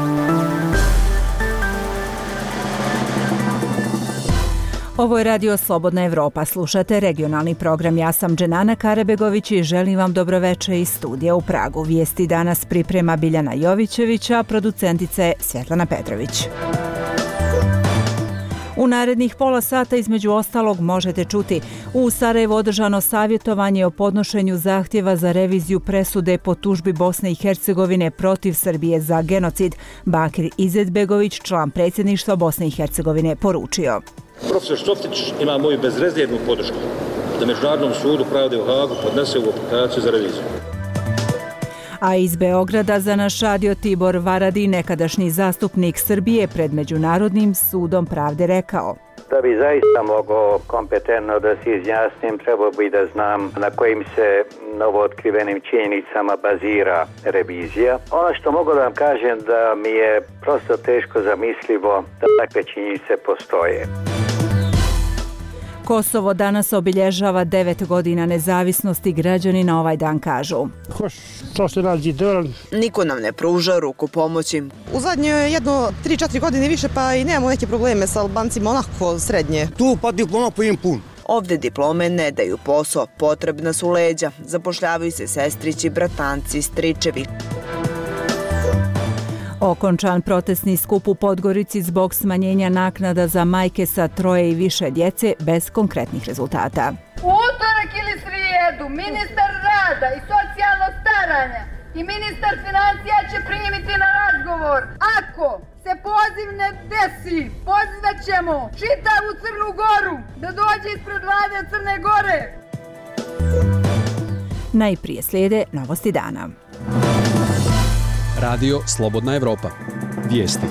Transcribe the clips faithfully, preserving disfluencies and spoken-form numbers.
Ovo je Radio Slobodna Evropa. Slušate regionalni program. Ja sam Dženana Karebegović i želim vam dobroveče iz studija u Pragu. Vijesti danas priprema Biljana Jovićevića, producentica je Svjetlana Petrović. U narednih pola sata između ostalog možete čuti: u Sarajevu održano savjetovanje o podnošenju zahtjeva za reviziju presude po tužbi Bosne i Hercegovine protiv Srbije za genocid. Bakir Izetbegović, član predsjedništva Bosne i Hercegovine, poručio: Profesor Šoftić ima moju bezrezervnu podršku da Međunarodnom sudu pravde u Hagu podnese ovu aplikaciju za reviziju. A iz Beograda za naš radio Tibor Varadi, nekadašnji zastupnik Srbije pred Međunarodnim sudom pravde, rekao: Da bi zaista mogao kompetentno da se izjasnim, trebao bi da znam na kojim se novootkrivenim činjenicama bazira revizija. Ono što mogu da vam kažem da mi je prosto teško zamislivo da takve činjenice postoje. Kosovo danas obilježava devet godina nezavisnosti. Građani na ovaj dan kažu: Niko nam ne pruža ruku pomoći. U zadnje jedno tri četiri godine više, pa i nemamo neke probleme sa Albancima, onako srednje. Tu pa diploma pojem pun. Ovde diplome ne daju posao, potrebna su leđa. Zapošljavaju se sestrići, bratanci, stričevi. Okončan protestni skup u Podgorici zbog smanjenja naknada za majke sa troje i više djece bez konkretnih rezultata. U utorak ili srijedu ministar rada i socijalnog staranja i ministar financija će primiti na razgovor. Ako se poziv ne desi, pozvat ćemo čitavu Crnu Goru da dođe ispred vlade Crne Gore. Najprije slijede novosti dana. Radio Slobodna Evropa. Vijesti.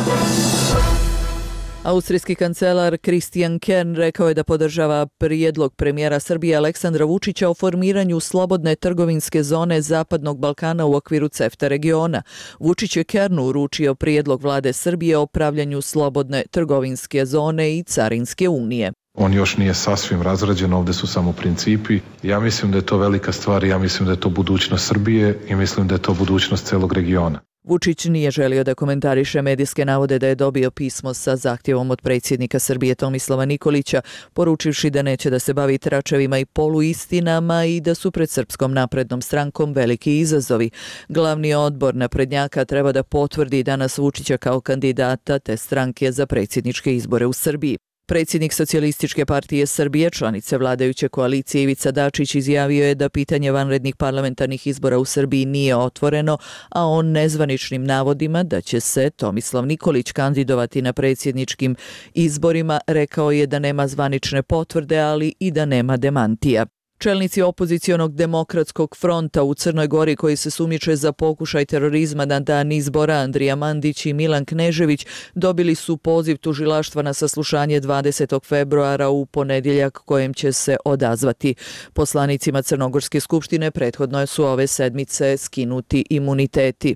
Austrijski kancelar Christian Kern rekao je da podržava prijedlog premijera Srbije Aleksandra Vučića o formiranju slobodne trgovinske zone Zapadnog Balkana u okviru CEFTA regiona. Vučić je Kernu uručio prijedlog vlade Srbije o pravljanju slobodne trgovinske zone i carinske unije. On još nije sasvim razrađen, ovdje su samo principi. Ja mislim da je to velika stvar, ja mislim da je to budućnost Srbije i mislim da je to budućnost celog regiona. Vučić nije želio da komentariše medijske navode da je dobio pismo sa zahtjevom od predsjednika Srbije Tomislava Nikolića, poručivši da neće da se bavi tračevima i poluistinama i da su pred Srpskom naprednom strankom veliki izazovi. Glavni odbor naprednjaka treba da potvrdi danas Vučića kao kandidata te stranke za predsjedničke izbore u Srbiji. Predsjednik Socijalističke partije Srbije, članice vladajuće koalicije Ivica Dačić, izjavio je da pitanje vanrednih parlamentarnih izbora u Srbiji nije otvoreno, a on nezvaničnim navodima da će se Tomislav Nikolić kandidovati na predsjedničkim izborima rekao je da nema zvanične potvrde, ali i da nema demantija. Čelnici opozicionog demokratskog fronta u Crnoj Gori koji se sumnjiče za pokušaj terorizma na dan izbora, Andrija Mandić i Milan Knežević, dobili su poziv tužilaštva na saslušanje dvadesetog februara u ponedjeljak kojem će se odazvati. Poslanicima Crnogorske skupštine prethodno su ove sedmice skinuti imuniteti.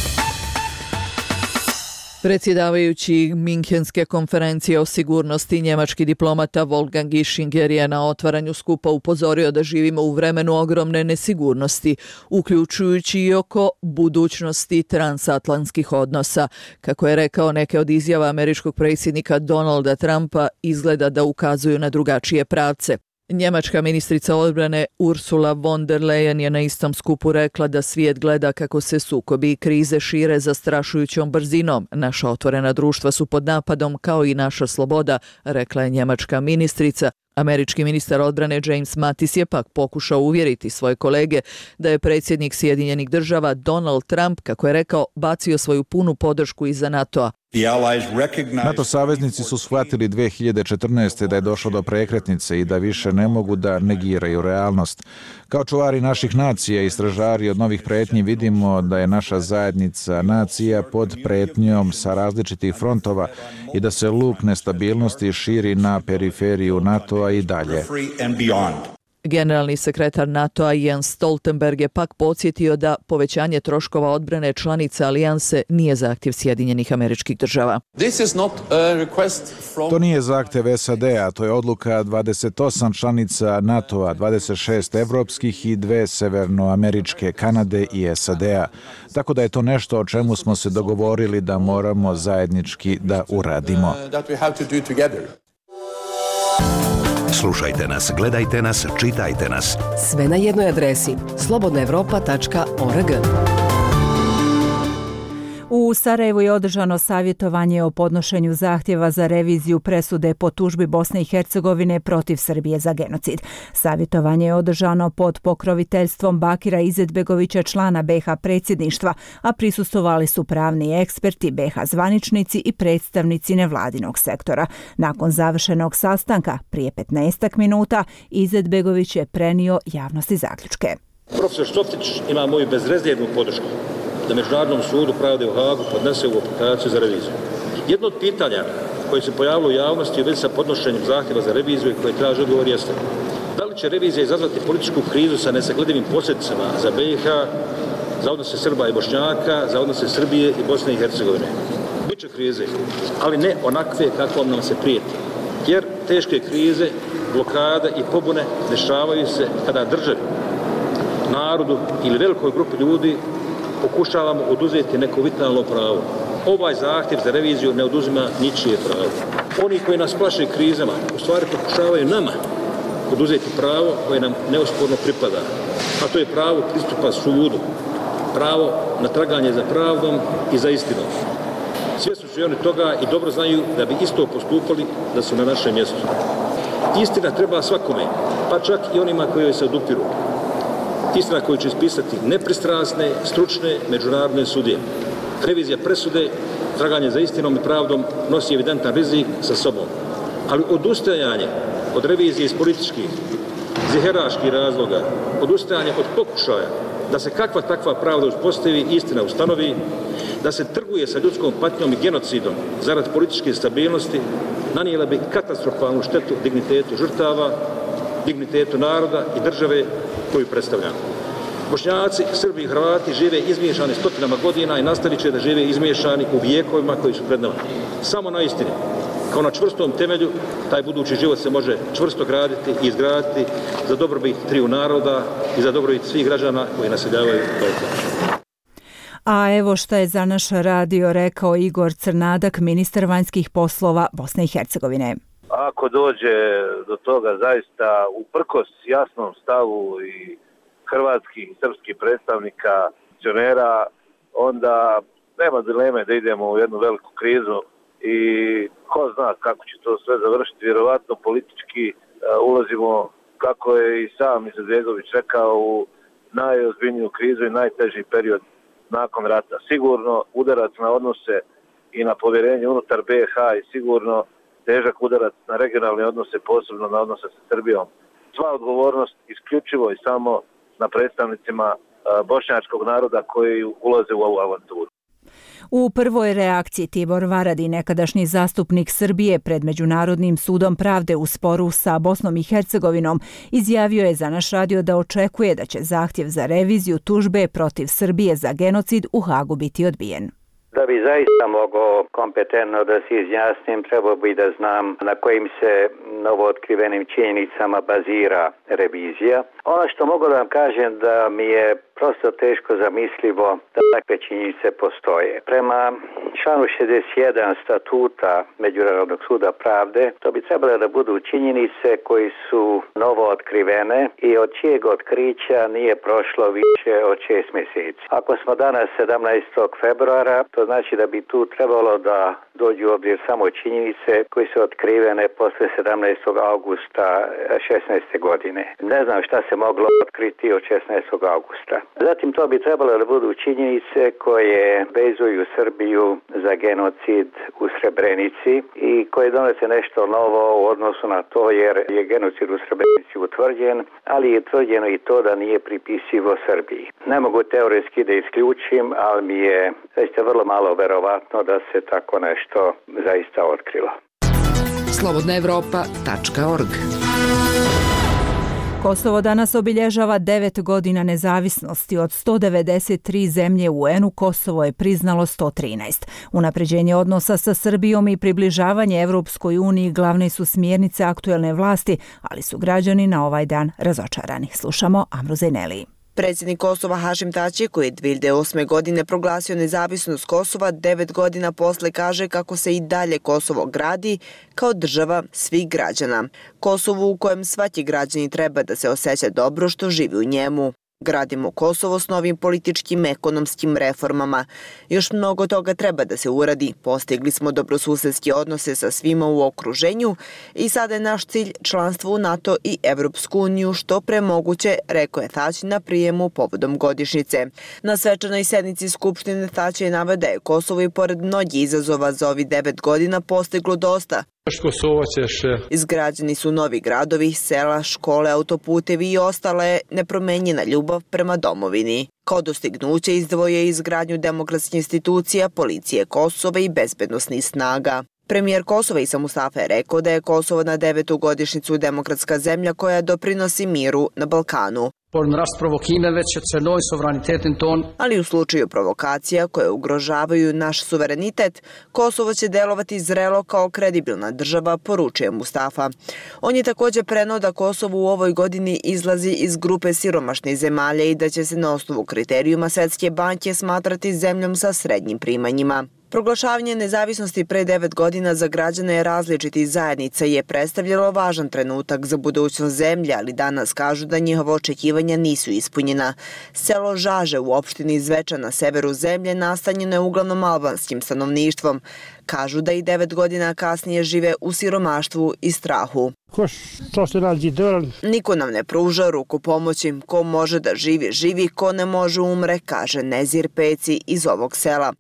Predsjedavajući Minhenske konferencije o sigurnosti, njemački diplomata Wolfgang Ischinger je na otvaranju skupa upozorio da živimo u vremenu ogromne nesigurnosti, uključujući i oko budućnosti transatlantskih odnosa. Kako je rekao, neke od izjava američkog predsjednika Donalda Trumpa izgleda da ukazuju na drugačije pravce. Njemačka ministrica odbrane Ursula von der Leyen je na istom skupu rekla da svijet gleda kako se sukobi i krize šire zastrašujućom brzinom. Naša otvorena društva su pod napadom kao i naša sloboda, rekla je njemačka ministrica. Američki ministar odbrane James Mattis je pak pokušao uvjeriti svoje kolege da je predsjednik Sjedinjenih država Donald Trump, kako je rekao, bacio svoju punu podršku iza NATO-a. NATO saveznici su shvatili dve hiljade četrnaeste. da je došlo do prekretnice i da više ne mogu da negiraju realnost. Kao čuvari naših nacija i stražari od novih pretnji vidimo da je naša zajednica nacija pod pretnjom sa različitih frontova i da se luk nestabilnosti širi na periferiju NATO-a i dalje. Generalni sekretar NATO-a Jens Stoltenberg je pak podsjetio da povećanje troškova odbrane članica alijanse nije zahtjev Sjedinjenih Američkih Država. To nije zahtjev S A D-a, to je odluka dvadeset osam članica NATO-a, dvadeset šest evropskih i dve severnoameričke, Kanade i S A D-a. Tako da je to nešto o čemu smo se dogovorili da moramo zajednički da uradimo. Slušajte nas, gledajte nas, čitajte nas. Sve na jednoj adresi slobodna evropa tačka org. U Sarajevu je održano savjetovanje o podnošenju zahtjeva za reviziju presude po tužbi Bosne i Hercegovine protiv Srbije za genocid. Savjetovanje je održano pod pokroviteljstvom Bakira Izetbegovića, člana B H predsjedništva, a prisustvovali su pravni eksperti, B H zvaničnici i predstavnici nevladinog sektora. Nakon završenog sastanka, prije petnaestak minuta, Izetbegović je prenio javnosti zaključke. Profesor Šoftić ima moju bezrezervnu podršku da Međunarodnom sudu pravde u Hagu podnese ovu aplikaciju za reviziju. Jedno od pitanja koje se pojavilo u javnosti u vezi sa podnošenjem zahtjeva za reviziju i koje traži odgovor jeste: da li će revizija izazvati političku krizu sa nesagledivim posljedicama za B iH, za odnose Srba i Bošnjaka, za odnose Srbije i Bosne i Hercegovine? Biće krize, ali ne onakve kakvom nam se prijeti. Jer teške krize, blokade i pobune dešavaju se kada državi, narodu ili velikoj grupi ljudi pokušavamo oduzeti neko vitalno pravo. Ovaj zahtjev za reviziju ne oduzima ničije pravo. Oni koji nas plaše krizama u stvari pokušavaju nama oduzeti pravo koje nam neosporno pripada, a to je pravo pristupa sudu, pravo na traganje za pravdom i za istinom. Svjesni su i oni toga i dobro znaju da bi isto postupali da su na našem mjestu. Istina treba svakome, pa čak i onima koji joj se odupiru. Istina koju će ispisati nepristrasne, stručne, međunarodne sudije. Revizija presude, traganje za istinom i pravdom nosi evidentan rizik sa sobom. Ali odustajanje od revizije iz političkih, ziheraških razloga, odustajanje od pokušaja da se kakva takva pravda uspostavi, istina ustanovi, da se trguje sa ljudskom patnjom i genocidom zarad političke stabilnosti, nanijela bi katastrofalnu štetu dignitetu žrtava, dignitetu naroda i države koju predstavljamo. Bošnjaci, Srbi i Hrvati žive izmiješani stotinama godina i nastavit će da žive izmiješani u vijekovima koji su pred nama. Samo na istini, kao na čvrstom temelju, taj budući život se može čvrsto graditi i izgraditi za dobrobit triju naroda i za dobrobit svih građana koji naseljavaju Balkan. A evo šta je za naš radio rekao Igor Crnadak, ministar vanjskih poslova Bosne i Hercegovine. Ako dođe do toga zaista uprkos jasnom stavu i hrvatskih i srpskih predstavnika, funkcionera, onda nema dileme da idemo u jednu veliku krizu i ko zna kako će to sve završiti. Vjerovatno politički ulazimo, kako je i sam Izetbegović rekao, u najozbiljniju krizu i najteži period nakon rata. Sigurno udarac na odnose i na povjerenje unutar B iH i sigurno težak udarac na regionalne odnose, posebno na odnose sa Srbijom. Sva odgovornost isključivo i samo na predstavnicima bošnjačkog naroda koji ulaze u ovu avanturu. U prvoj reakciji Tibor Varadi, nekadašnji zastupnik Srbije pred Međunarodnim sudom pravde u sporu sa Bosnom i Hercegovinom, izjavio je za naš radio da očekuje da će zahtjev za reviziju tužbe protiv Srbije za genocid u Hagu biti odbijen. Da bi zaista mogao kompetentno da se izjasnim, trebao bi da znam na kojim se novootkrivenim činjenicama bazira revizija. Ono što mogu da vam kažem da mi je prosto teško zamislivo da takve činjenice postoje. Prema članu šezdeset jedan statuta Međunarodnog suda pravde, to bi trebalo da budu činjenice koji su novo otkrivene i od čijeg otkrića nije prošlo više od šest mjeseci. Ako smo danas sedamnaestog februara, to znači da bi tu trebalo da dođu u obzir samo činjenice koje su otkrivene posle sedamnaestog augusta šesnaeste godine. Ne znam šta se moglo otkriti od šesnaestog augusta. Zatim to bi trebalo da budu činjenice koje vezuju Srbiju za genocid u Srebrenici i koje donose nešto novo u odnosu na to, jer je genocid u Srebrenici utvrđen, ali je utvrđeno i to da nije pripisivo Srbiji. Ne mogu teoretski da isključim, ali mi je zaista vrlo malo verovatno da se tako nešto zaista otkrilo. slobodna evropa tačka org Kosovo danas obilježava devet godina nezavisnosti. Od sto devedeset tri zemlje u U N-u Kosovo je priznalo sto trinaest. Unapređenje odnosa sa Srbijom i približavanje Evropskoj uniji glavne su smjernice aktuelne vlasti, ali su građani na ovaj dan razočarani. Slušamo Amru Zejneli. Predsjednik Kosova Hašim Tači, koji je dvije hiljade osme. godine proglasio nezavisnost Kosova, devet godina posle kaže kako se i dalje Kosovo gradi kao država svih građana. Kosovo u kojem svaki građani treba da se osjeća dobro što živi u njemu. Gradimo Kosovo s novim političkim, ekonomskim reformama. Još mnogo toga treba da se uradi. Postigli smo dobrosusedske odnose sa svima u okruženju i sada je naš cilj članstvo u NATO i Evropsku uniju što pre moguće, rekao je Tači na prijemu povodom godišnjice. Na svečanoj sednici Skupštine Tači je naveo da je Kosovo i pored mnogih izazova za ovih devet godina postiglo dosta. Izgrađeni su novi gradovi, sela, škole, autoputevi i ostala je nepromenjena ljubav prema domovini. Kao dostignuće izdvoje izgradnju demokratskih institucija, policije Kosova i bezbednosnih snaga. Premijer Kosova Isa Mustafa je rekao da je Kosovo na devetu godišnjicu demokratska zemlja koja doprinosi miru na Balkanu. Ali u slučaju provokacija koje ugrožavaju naš suverenitet, Kosovo će delovati zrelo kao kredibilna država, poručuje Mustafa. On je također preneo da Kosovo u ovoj godini izlazi iz grupe siromašnih zemalja i da će se na osnovu kriterijuma Svjetske banke smatrati zemljom sa srednjim primanjima. Proglašavanje nezavisnosti pre devet godina za građane različitih zajednica je predstavljalo važan trenutak za budućnost zemlje, ali danas kažu da njihova očekivanja nisu ispunjena. Selo Žaže u opštini Zveča na severu zemlje nastanjeno je uglavnom albanskim stanovništvom. Kažu da i devet godina kasnije žive u siromaštvu i strahu. Niko nam ne pruža ruku pomoći. Ko može da živi, živi, ko ne može umre, kaže Nezir Peci iz ovog sela.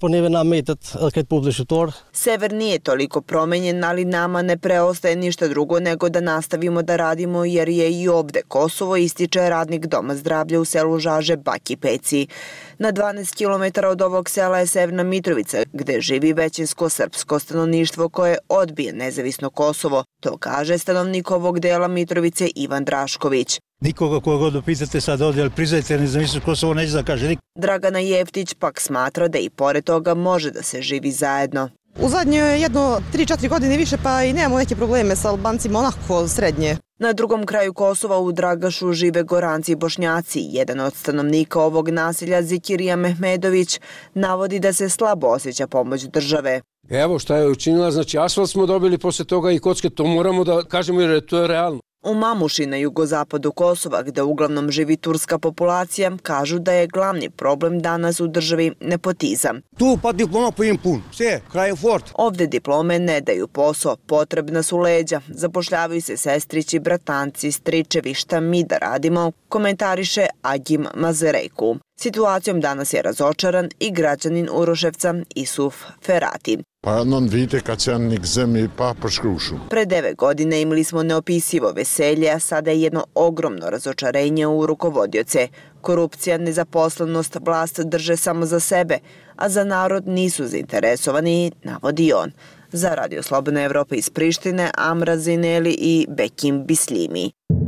Sever nije toliko promenjen, ali nama ne preostaje ništa drugo nego da nastavimo da radimo jer je i ovde Kosovo, ističe radnik Doma zdravlja u selu Žaže Baki Peci. Na dvanaest kilometara od ovog sela je Severna Mitrovica, gde živi većinsko srpsko stanovništvo koje odbije nezavisno Kosovo. To kaže stanovnik ovog dela Mitrovice Ivan Drašković. Nikoga koga god pitate sad ovdje, ali priznajte nezavisnost Kosovo, neće da kaže. Dragana Jeftić pak smatra da i pored toga može da se živi zajedno. U zadnje jedno tri četiri godine više pa i nemamo neke probleme sa Albancima, onako srednje. Na drugom kraju Kosova u Dragašu žive Goranci i Bošnjaci. Jedan od stanovnika ovog naselja, Zikirija Mehmedović, navodi da se slabo osjeća pomoć države. Evo šta je učinila, znači asfalt smo dobili posle toga i kocke, to moramo da kažemo jer to je realno. U Mamuši na jugozapadu Kosova, gde uglavnom živi turska populacija, kažu da je glavni problem danas u državi nepotizam. Tu pa diploma pojem pun, sve, kraj je fort. Ovde diplome ne daju posao, potrebna su leđa, zapošljavaju se sestrići, bratanci, stričevi, šta mi da radimo, komentariše Agim Mazerejku. Situacijom danas je razočaran i građanin Uroševca Isuf Ferati. Pa non vidite kad se nik zemlji pa poškrušu. Pre devet godine imali smo neopisivo veselje, a sada je jedno ogromno razočarenje u rukovodioce. Korupcija, nezaposlenost, vlast drže samo za sebe, a za narod nisu zainteresovani, navodi on. Za Radio Slobodna Evropa iz Prištine, Amra Zejneli i Bekim Bislimi.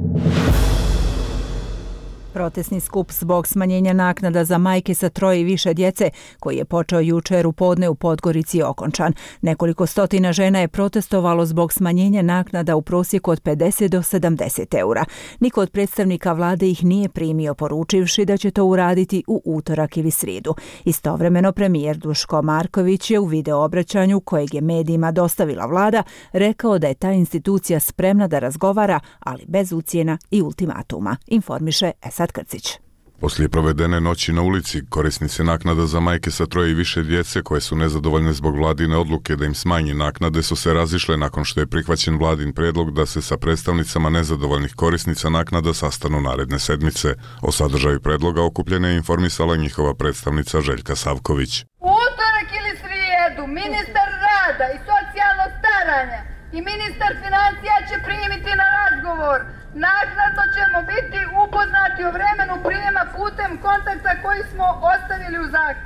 Protestni skup zbog smanjenja naknada za majke sa troje i više djece, koji je počeo jučer u podne u Podgorici, je okončan. Nekoliko stotina žena je protestovalo zbog smanjenja naknada u prosjeku od pedeset do sedamdeset eura. Niko od predstavnika vlade ih nije primio, poručivši da će to uraditi u utorak ili srijedu. Istovremeno premijer Duško Marković je u video obraćanju kojeg je medijima dostavila vlada rekao da je ta institucija spremna da razgovara, ali bez ucjena i ultimatuma, informiše Esad Krcić. Poslije provedene noći na ulici, korisnice naknada za majke sa troje i više djece koje su nezadovoljne zbog vladine odluke da im smanji naknade su se razišle nakon što je prihvaćen vladin predlog da se sa predstavnicama nezadovoljnih korisnica naknada sastanu naredne sedmice. O sadržaju predloga okupljene je informisala njihova predstavnica Željka Savković. U utorak ili srijedu ministar rada i socijalnog staranja i ministar financija će primiti na razgovor. Naknadno ćemo biti upoznati o vremenu prijema putem kontakta koji smo ostavili u zahtjevu.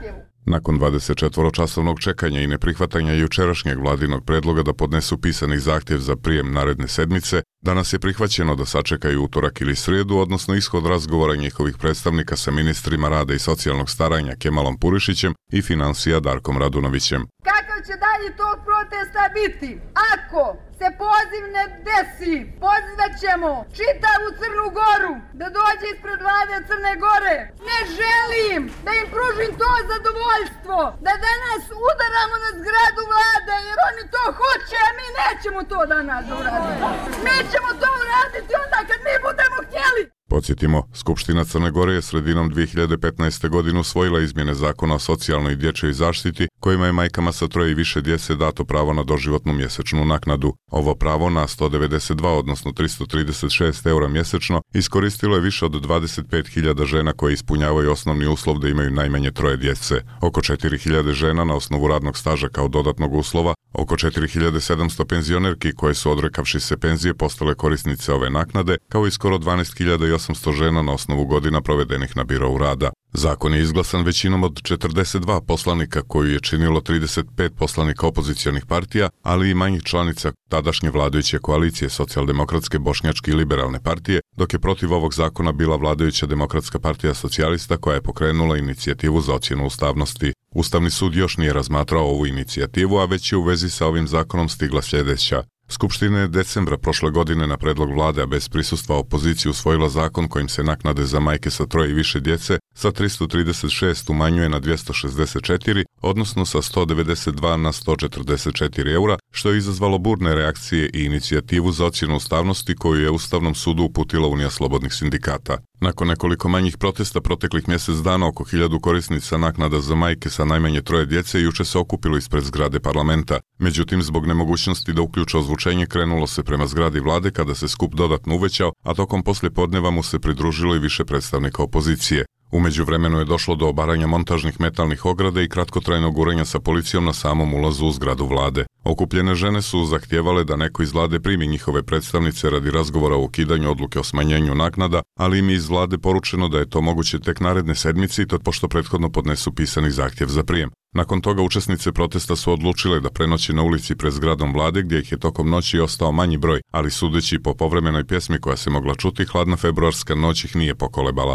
Nakon dvadesetčetvoročasovnog čekanja i neprihvatanja jučerašnjeg vladinog predloga da podnesu pisani zahtjev za prijem naredne sedmice, danas je prihvaćeno da sačekaju utorak ili srijedu, odnosno ishod razgovora njihovih predstavnika sa ministrima rada i socijalnog staranja Kemalom Purišićem i financija Darkom Radunovićem. Kakav će dalje tog protesta biti? Ako se poziv ne desi, pozivat ćemo čitavu Crnu Goru da dođe ispred vlade Crne Gore. Ne želim da im pružim to zadovoljstvo da danas udaramo na zgradu vlade jer oni to hoće, a mi nećemo to danas uraditi. Mi ćemo to uraditi onda kad mi budemo htjeli. Podsjetimo, Skupština Crne Gore je sredinom dvije hiljade petnaeste. godine usvojila izmjene zakona o socijalnoj i dječjoj zaštiti, kojima je majkama sa troje i više djece dato pravo na doživotnu mjesečnu naknadu. Ovo pravo na sto devedeset dva, odnosno tristo trideset šest eura mjesečno, iskoristilo je više od dvadeset pet hiljada žena koje ispunjavaju osnovni uslov da imaju najmanje troje djece, oko četiri hiljade žena na osnovu radnog staža kao dodatnog uslova, oko četiri hiljade sedamsto penzionerki koje su odrekavši se penzije postale korisnice ove naknade, kao i skoro dvanaest hiljada osamsto žena na osnovu godina provedenih na birou rada. Zakon je izglasan većinom od četrdeset dva poslanika koju je činilo trideset pet poslanika opozicionih partija, ali i manjih članica tadašnje vladajuće koalicije Socijaldemokratske, Bošnjačke i Liberalne partije, dok je protiv ovog zakona bila vladajuća Demokratska partija socijalista koja je pokrenula inicijativu za ocjenu ustavnosti. Ustavni sud još nije razmatrao ovu inicijativu, a već je u vezi sa ovim zakonom stigla sljedeća. Skupština je decembra prošle godine na predlog vlade, a bez prisustva opozicije, usvojila zakon kojim se naknade za majke sa troje i više djece sa tristo trideset šest umanjuje na dvjesto šezdeset četiri, odnosno sa sto devedeset dva na sto četrdeset četiri eura, što je izazvalo burne reakcije i inicijativu za ocjenu ustavnosti koju je Ustavnom sudu uputila Unija slobodnih sindikata. Nakon nekoliko manjih protesta proteklih mjesec dana, oko hiljadu korisnica naknada za majke sa najmanje troje djece juče se okupilo ispred zgrade parlamenta. Međutim, zbog nemogućnosti da uključe ozvučenje, krenulo se prema zgradi vlade kada se skup dodatno uvećao, a tokom poslijepodneva mu se pridružilo i više predstavnika opozicije. U međuvremenu je došlo do obaranja montažnih metalnih ograda i kratkotrajnog urenja sa policijom na samom ulazu u zgradu vlade. Okupljene žene su zahtijevale da neko iz vlade primi njihove predstavnice radi razgovora o ukidanju odluke o smanjenju naknada, ali im je iz vlade poručeno da je to moguće tek naredne sedmice i to pošto prethodno podnesu pisani zahtjev za prijem. Nakon toga učesnice protesta su odlučile da prenoće na ulici pred zgradom vlade, gdje ih je tokom noći ostao manji broj, ali sudeći po povremenoj pjesmi koja se mogla čuti, hladna februarska noć ih nije pokolebala.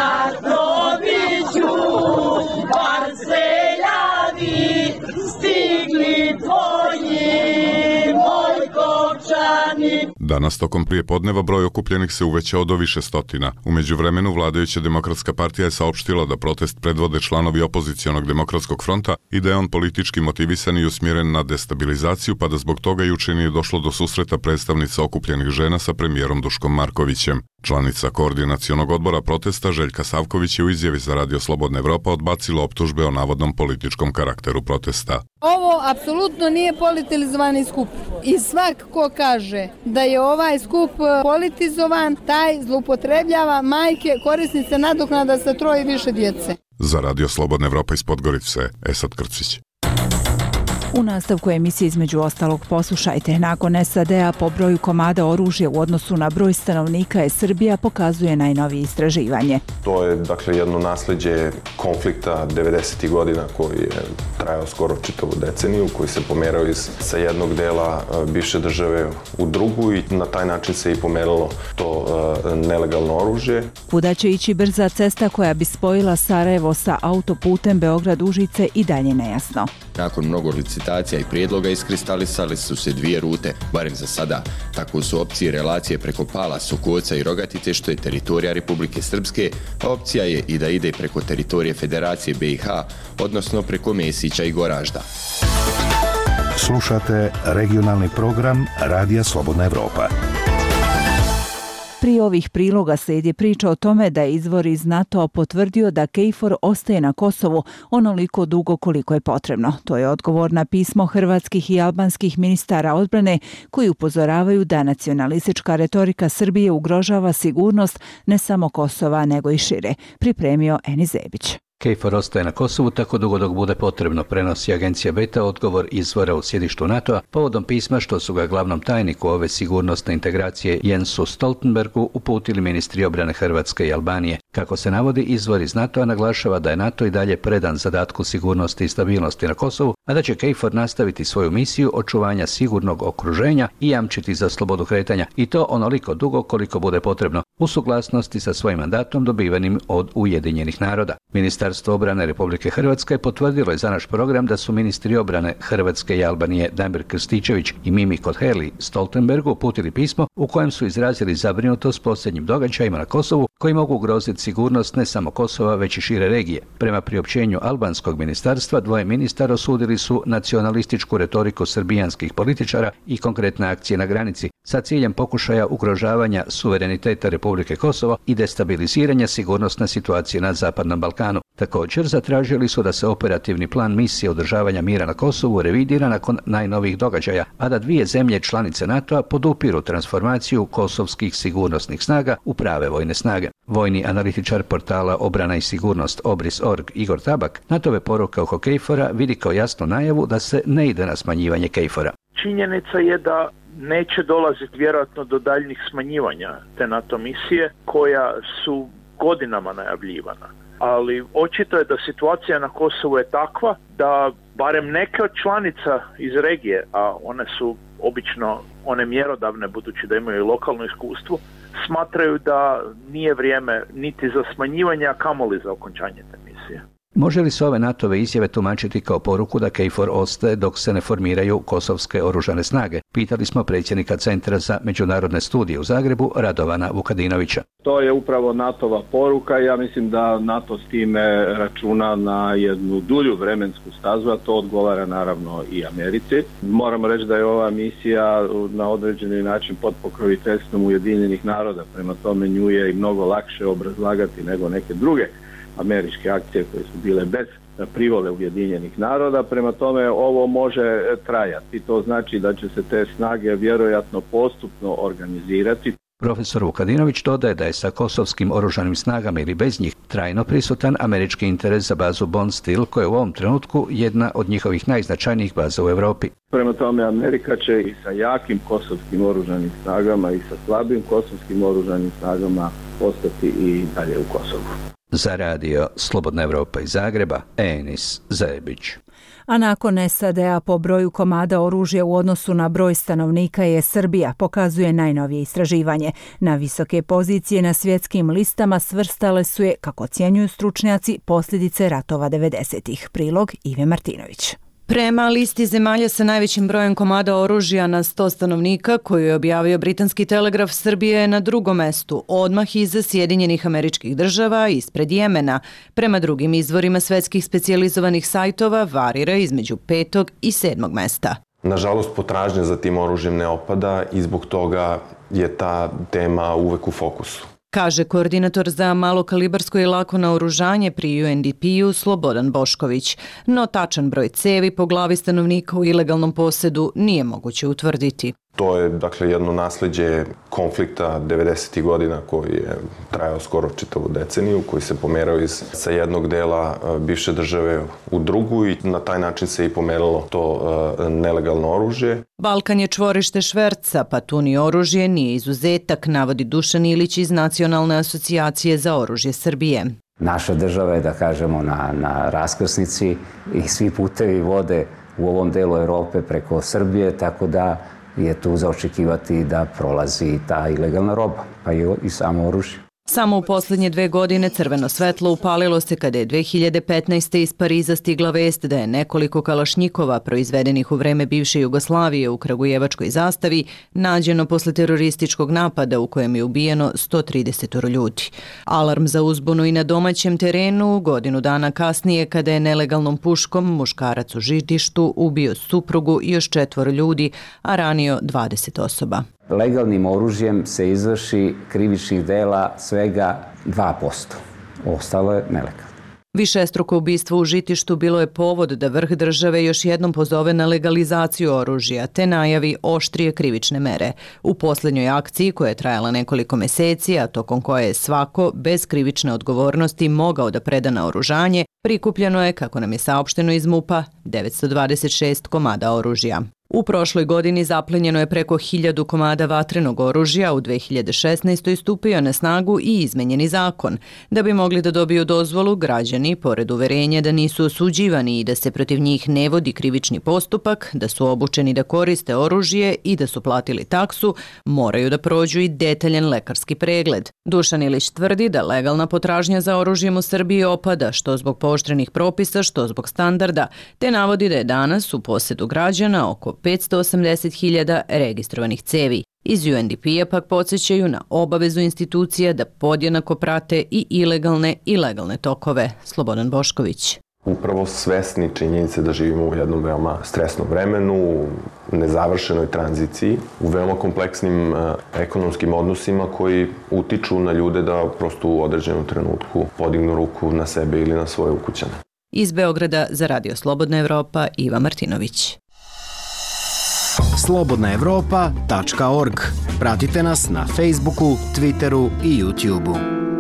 Danas tokom prijepodneva broj okupljenih se uvećao do više stotina. U međuvremenu vladajuća Demokratska partija je saopštila da protest predvode članovi opozicionog Demokratskog fronta i da je on politički motivisan i usmjeren na destabilizaciju, pa da zbog toga juče nije došlo do susreta predstavnica okupljenih žena sa premijerom Duškom Markovićem. Članica koordinacionog odbora protesta Željka Savković je u izjavi za Radio Slobodna Evropa odbacila optužbe o navodnom političkom karakteru protesta. Ovo apsolutno nije politizovani skup i svak ko kaže da je ovaj skup politizovan, taj zloupotrebljava majke korisnice nadoknada sa troje i više djece. Za Radio Slobodna Evropa iz Podgorice, Esad Krcić. U nastavku emisije između ostalog poslušajte. Nakon S A D-a po broju komada oružja u odnosu na broj stanovnika je Srbija pokazuje najnovije istraživanje. To je dakle jedno nasljeđe konflikta devedesetih godina koji je trajao skoro čitavu deceniju, koji se pomerao iz sa jednog dela bivše države u drugu i na taj način se i pomeralo to uh, nelegalno oružje. Kuda će ići brza cesta koja bi spojila Sarajevo sa autoputem Beograd-Užice i dalje nejasno. Nakon mnogo licitacija i prijedloga iskristalisali su se dvije rute, barem za sada. Tako su opcije relacije preko Pala, Sokoca i Rogatice, što je teritorija Republike Srpske, a opcija je i da ide preko teritorije Federacije B i H, odnosno preko Mesića i Goražda. Slušate regionalni program Radija Slobodna Evropa. Prije ovih priloga slijedi priča o tome da je izvor iz NATO potvrdio da KFOR ostaje na Kosovu onoliko dugo koliko je potrebno. To je odgovor na pismo hrvatskih i albanskih ministara odbrane koji upozoravaju da nacionalistička retorika Srbije ugrožava sigurnost ne samo Kosova nego i šire. Pripremio Eni Zebić. KFOR ostaje na Kosovu tako dugo dok bude potrebno, prenosi agencija Beta odgovor izvora u sjedištu NATO-a povodom pisma što su ga glavnom tajniku ove sigurnosne integracije Jensu Stoltenbergu uputili ministri obrane Hrvatske i Albanije. Kako se navodi, izvor iz NATO-a naglašava da je NATO i dalje predan zadatku sigurnosti i stabilnosti na Kosovu, a da će KFOR nastaviti svoju misiju očuvanja sigurnog okruženja i jamčiti za slobodu kretanja, i to onoliko dugo koliko bude potrebno, u suglasnosti sa svojim mandatom dobivenim od Ujedinjenih naroda. Ministarstvo obrane Republike Hrvatske potvrdilo je za naš program da su ministri obrane Hrvatske i Albanije Damir Krstičević i Mimi Kotheli Stoltenbergu uputili pismo u kojem su izrazili zabrinutost posljednjim događajima na Kosovu koji mogu ugroziti sigurnost ne samo Kosova već i šire regije. Prema priopćenju albanskog ministarstva, dvoje ministara osudili su nacionalističku retoriku srbijanskih političara i konkretne akcije na granici sa ciljem pokušaja ugrožavanja suvereniteta Republike Kosovo i destabiliziranja sigurnosne situacije na Zapadnom Balkanu. Također zatražili su da se operativni plan misije održavanja mira na Kosovu revidira nakon najnovijih događaja, a da dvije zemlje članice NATO-a podupiru transformaciju kosovskih sigurnosnih snaga u prave vojne snage. Vojni analitičar portala Obrana i sigurnost Obris punkt org Igor Tabak NATO-ve poruke oko KFOR-a vidi kao jasnu najavu da se ne ide na smanjivanje KFOR-a. Činjenica je da neće dolaziti vjerojatno do daljnjih smanjivanja te NATO misije koja su godinama najavljivana. Ali očito je da situacija na Kosovu je takva da barem neke od članica iz regije, a one su obično one mjerodavne budući da imaju lokalno iskustvo, smatraju da nije vrijeme niti za smanjivanje, a kamoli za okončanje te misije. Može li se ove NATO-ve izjave tumačiti kao poruku da KFOR ostaje dok se ne formiraju kosovske oružane snage? Pitali smo predsjednika Centra za međunarodne studije u Zagrebu, Radovana Vukadinovića. To je upravo NATO-va poruka. Ja mislim da NATO s time računa na jednu dulju vremensku stazu, a to odgovara naravno i Americi. Moramo reći da je ova misija na određeni način pod pokroviteljstvom Ujedinjenih naroda, prema tome nju je i mnogo lakše obrazlagati nego neke druge američke akcije koje su bile bez privole Ujedinjenih naroda, prema tome ovo može trajati. To znači da će se te snage vjerojatno postupno organizirati. Profesor Vukadinović dodaje da je sa kosovskim oružanim snagama ili bez njih trajno prisutan američki interes za bazu Bond Steel, koja je u ovom trenutku jedna od njihovih najznačajnijih baza u Europi. Prema tome Amerika će i sa jakim kosovskim oružanim snagama i sa slabim kosovskim oružanim snagama ostati i dalje u Kosovu. Za radio Slobodna Evropa iz Zagreba, Enis Zebić. A nakon S A D-a po broju komada oružja u odnosu na broj stanovnika je Srbija, pokazuje najnovije istraživanje. Na visoke pozicije na svjetskim listama svrstale su je, kako ocjenjuju stručnjaci, posljedice ratova devedesetih. Prilog Ive Martinović. Prema listi zemalja sa najvećim brojem komada oružja na sto stanovnika, koju je objavio britanski telegraf, Srbija je na drugom mestu, odmah iza Sjedinjenih Američkih Država, ispred Jemena. Prema drugim izvorima svetskih specijalizovanih sajtova varira između petog i sedmog mesta. Nažalost, potražnja za tim oružjem ne opada i zbog toga je ta tema uvek u fokusu, kaže koordinator za malokalibarsko i lako naoružanje pri U N D P-u Slobodan Bošković. No tačan broj cevi po glavi stanovnika u ilegalnom posjedu nije moguće utvrditi. To je dakle jedno nasljeđe konflikta devedesetih godina koji je trajao skoro čitavu deceniju, koji se pomerao iz sa jednog dela bivše države u drugu i na taj način se i pomeralo to uh, nelegalno oružje. Balkan je čvorište šverca, pa tu ni oružje nije izuzetak, navodi Dušan Ilić iz Nacionalne asocijacije za oružje Srbije. Naša država je, da kažemo, na, na raskrsnici i svi putevi vode u ovom delu Europe preko Srbije, tako da je tu za očekivati da prolazi ta ilegalna roba, pa i, i samo oružje. Samo u posljednje dve godine crveno svetlo upalilo se kada je dve hiljade petnaeste. iz Pariza stigla vest da je nekoliko kalašnjikova proizvedenih u vreme bivše Jugoslavije u kragujevačkoj zastavi nađeno posle terorističkog napada u kojem je ubijeno sto trideset ljudi. Alarm za uzbunu i na domaćem terenu godinu dana kasnije kada je nelegalnom puškom muškarac u Žitištu ubio suprugu i još četvoro ljudi, a ranio dvadeset osoba. Legalnim oružjem se izvrši krivičnih dela svega dva posto. Ostalo je nelegalno. Višestruko ubistvo u Žitištu bilo je povod da vrh države još jednom pozove na legalizaciju oružja te najavi oštrije krivične mere. U posljednjoj akciji koja je trajala nekoliko meseci, a tokom koje je svako bez krivične odgovornosti mogao da preda naoružanje, prikupljeno je, kako nam je saopšteno iz MUP-a, devetsto dvadeset šest komada oružja. U prošloj godini zaplenjeno je preko hiljadu komada vatrenog oružja, u dve hiljade šesnaestoj stupio na snagu i izmenjeni zakon. Da bi mogli da dobiju dozvolu, građani, pored uverenja da nisu osuđivani i da se protiv njih ne vodi krivični postupak, da su obučeni da koriste oružje i da su platili taksu, moraju da prođu i detaljan lekarski pregled. Dušan Ilić tvrdi da legalna potražnja za oružjem u Srbiji opada, što zbog pooštrenih propisa, što zbog standarda, te navodi da je danas u posedu građana oko petsto osamdeset hiljada registrovanih cevi. Iz U N D P-a pak podsjećaju na obavezu institucija da podjednako prate i ilegalne i legalne tokove. Slobodan Bošković. Upravo svesni činjenice da živimo u jednom veoma stresnom vremenu, u nezavršenoj tranziciji, u veoma kompleksnim e, ekonomskim odnosima koji utiču na ljude da prosto u određenom trenutku podignu ruku na sebe ili na svoje ukućane. Iz Beograda za Radio Slobodna Evropa, Iva Martinović. slobodna evropa tačka org. Pratite nas na Facebooku, Twitteru i YouTubeu.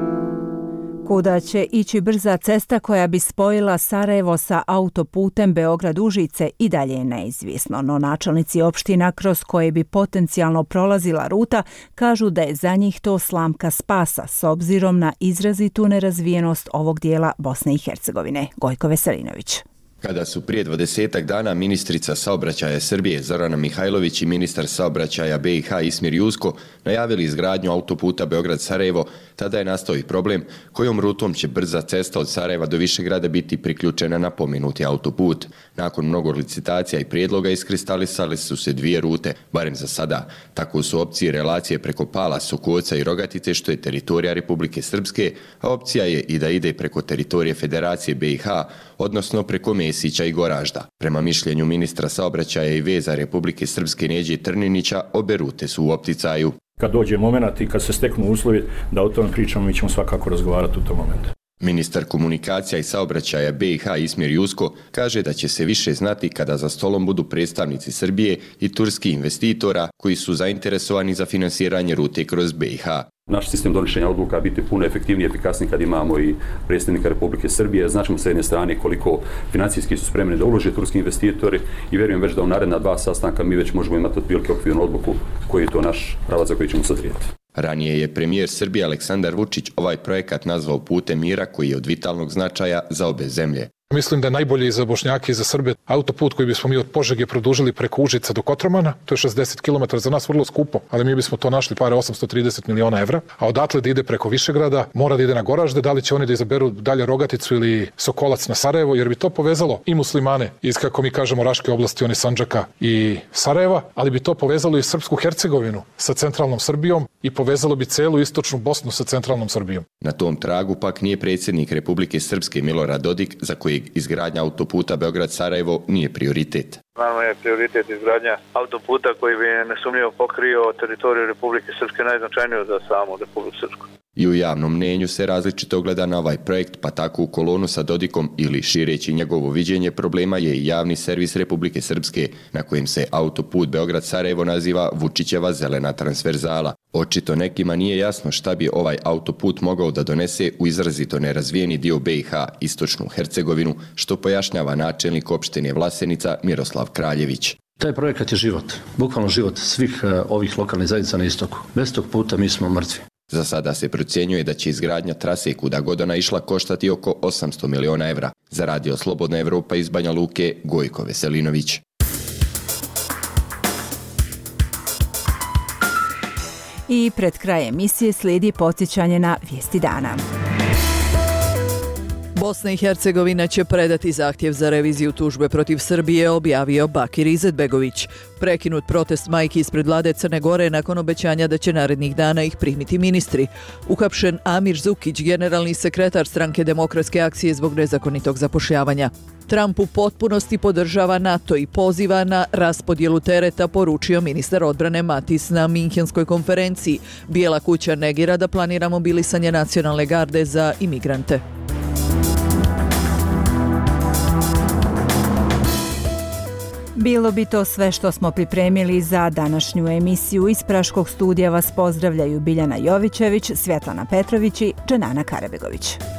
Kuda će ići brza cesta koja bi spojila Sarajevo sa autoputem Beograd-Užice i dalje je neizvisno, no načelnici opština kroz koje bi potencijalno prolazila ruta kažu da je za njih to slamka spasa s obzirom na izrazitu nerazvijenost ovog dijela Bosne i Hercegovine. Gojko Veselinović. Kada su prije dvadesetak dana ministrica saobraćaja Srbije Zorana Mihajlović i ministar saobraćaja B i H Ismir Jusko najavili izgradnju autoputa Beograd-Sarajevo, tada je nastao i problem kojom rutom će brza cesta od Sarajeva do Višegrada biti priključena na pomenuti autoput. Nakon mnogo licitacija i prijedloga iskristalisali su se dvije rute, barem za sada. Tako su opcije relacije preko Pala, Sokoca i Rogatice, što je teritorija Republike Srpske, a opcija je i da ide preko teritorije Federacije B i H, odnosno preko Mesića i Goražda. Prema mišljenju ministra saobraćaja i veza Republike Srpske Neđe Trninića, obe rute su u opticaju. Kad dođe moment i kad se steknu uslovi da o tome pričamo, mi ćemo svakako razgovarati u tom momentu. Ministar komunikacija i saobraćaja B i H Ismir Jusko kaže da će se više znati kada za stolom budu predstavnici Srbije i turskih investitora koji su zainteresovani za finansiranje rute kroz B i H. Naš sistem donošenja odluka biti puno efektivniji i efikasniji kad imamo i predsjednika Republike Srbije. Značimo sa jedne strane koliko financijski su spremni da ulože turski investitori i vjerujem već da u naredna dva sastanka mi već možemo imati otprilike okvirnu odluku koji je to naš pravac za koji ćemo sadrijeti. Ranije je premijer Srbije Aleksandar Vučić ovaj projekat nazvao putem mira koji je od vitalnog značaja za obe zemlje. Mislim da je najbolje i za Bošnjake i za Srbe autoput koji bismo mi od Požege produžili preko Užica do Kotromana. To je šezdeset kilometara, za nas vrlo skupo, ali mi bismo to našli pare osamsto trideset miliona evra. A odatle da ide preko Višegrada, mora da ide na Goražde, da li će oni da izaberu dalje Rogaticu ili Sokolac na Sarajevo, jer bi to povezalo i muslimane iz, kako mi kažemo, Raške oblasti, oni Sandžaka i Sarajeva, ali bi to povezalo i Srpsku Hercegovinu sa centralnom Srbijom i povezalo bi celu istočnu Bosnu sa centralnom Srbijom. Na tom tragu pak nije predsjednik Republike Srpske Milorad Dodik, za koji izgradnja autoputa Beograd-Sarajevo nije prioritet. Nama je prioritet izgradnja autoputa koji bi nesumnjivo pokrio teritoriju Republike Srpske, najznačajniju za samu Republiku Srpsku. I u javnom mnenju se različito gleda na ovaj projekt, pa tako u kolonu sa Dodikom ili šireći njegovo viđenje problema je i javni servis Republike Srpske, na kojem se autoput Beograd-Sarajevo naziva Vučićeva zelena transverzala. Očito nekima nije jasno šta bi ovaj autoput mogao da donese u izrazito nerazvijeni dio B i H, istočnu Hercegovinu, što pojašnjava načelnik opštine Vlasenica Miroslav Kraljević. Taj projekat je život, bukvalno život svih ovih lokalnih zajednica na istoku. Bez tog puta mi smo mrtvi. Za sada se procjenjuje da će izgradnja trase kuda god ona išla koštati oko osamsto miliona evra. Za Radio Slobodna Evropa iz Banja Luke, Gojko Veselinović. I pred kraj emisije slijedi podsjećanje na vijesti dana. Bosna i Hercegovina će predati zahtjev za reviziju tužbe protiv Srbije, objavio Bakir Izetbegović. Prekinut protest majki ispred vlade Crne Gore nakon obećanja da će narednih dana ih primiti ministri. Uhapšen Amir Zukić, generalni sekretar stranke Demokratske akcije zbog nezakonitog zapošljavanja. Trump u potpunosti podržava NATO i poziva na raspodjelu tereta, poručio ministar odbrane Matis na Minhenskoj konferenciji. Bijela kuća negira da planira mobilisanje nacionalne garde za imigrante. Bilo bi to sve što smo pripremili za današnju emisiju. Iz Praškog studija vas pozdravljaju Biljana Jovićević, Svjetlana Petrović i Dženana Karabegović.